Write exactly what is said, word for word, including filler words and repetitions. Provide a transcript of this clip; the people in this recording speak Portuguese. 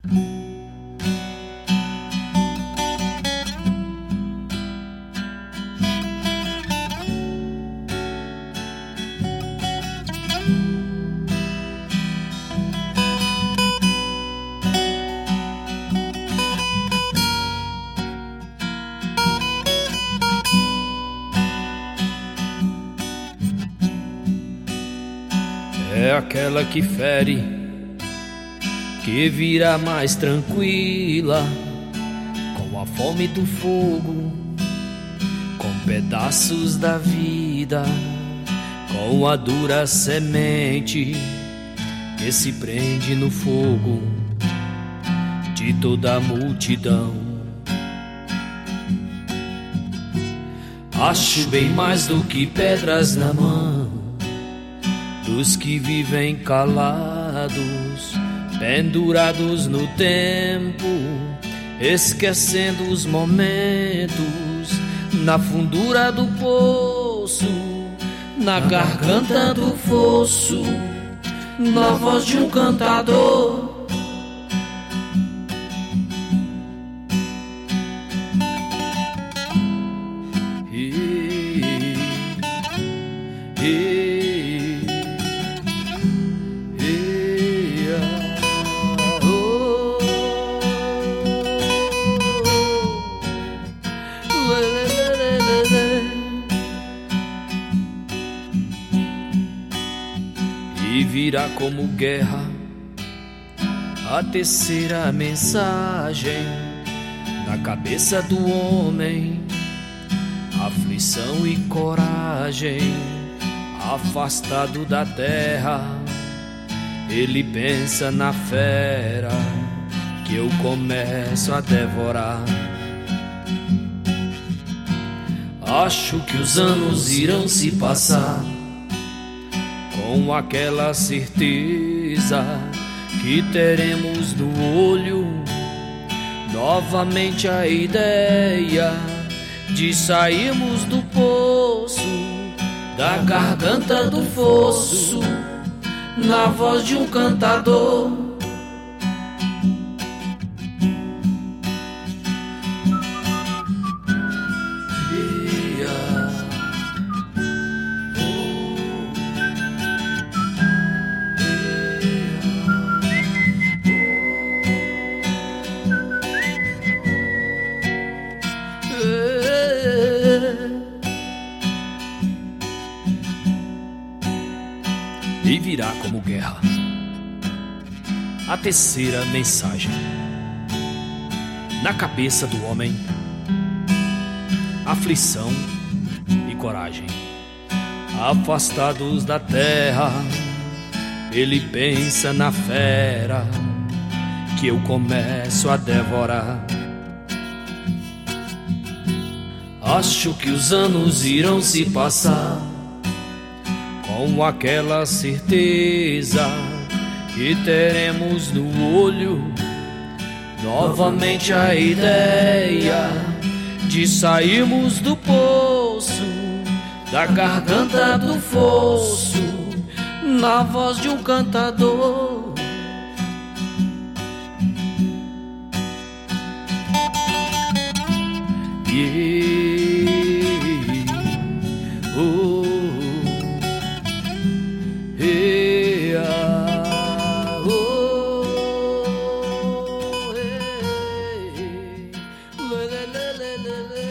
É aquela que fere, que vira mais tranquila, com a fome do fogo, com pedaços da vida, com a dura semente que se prende no fogo de toda a multidão. Acho bem mais do que pedras na mão dos que vivem calados, pendurados no tempo, esquecendo os momentos, na fundura do poço, na garganta do fosso, na voz de um cantador. E, e, E virá como guerra a terceira mensagem na cabeça do homem, aflição e coragem. Afastado da terra, ele pensa na fera que eu começo a devorar. Acho que os anos irão se passar com aquela certeza que teremos no olho novamente a ideia de sairmos do poço, da garganta do fosso, na voz de um cantador. E virá como guerra a terceira mensagem na cabeça do homem, aflição e coragem. Afastados da terra, ele pensa na fera que eu começo a devorar. Acho que os anos irão se passar com aquela certeza que teremos no olho novamente a ideia de sairmos do poço, da garganta do fosso, na voz de um cantador. Yeah. Oh. Le le le le le.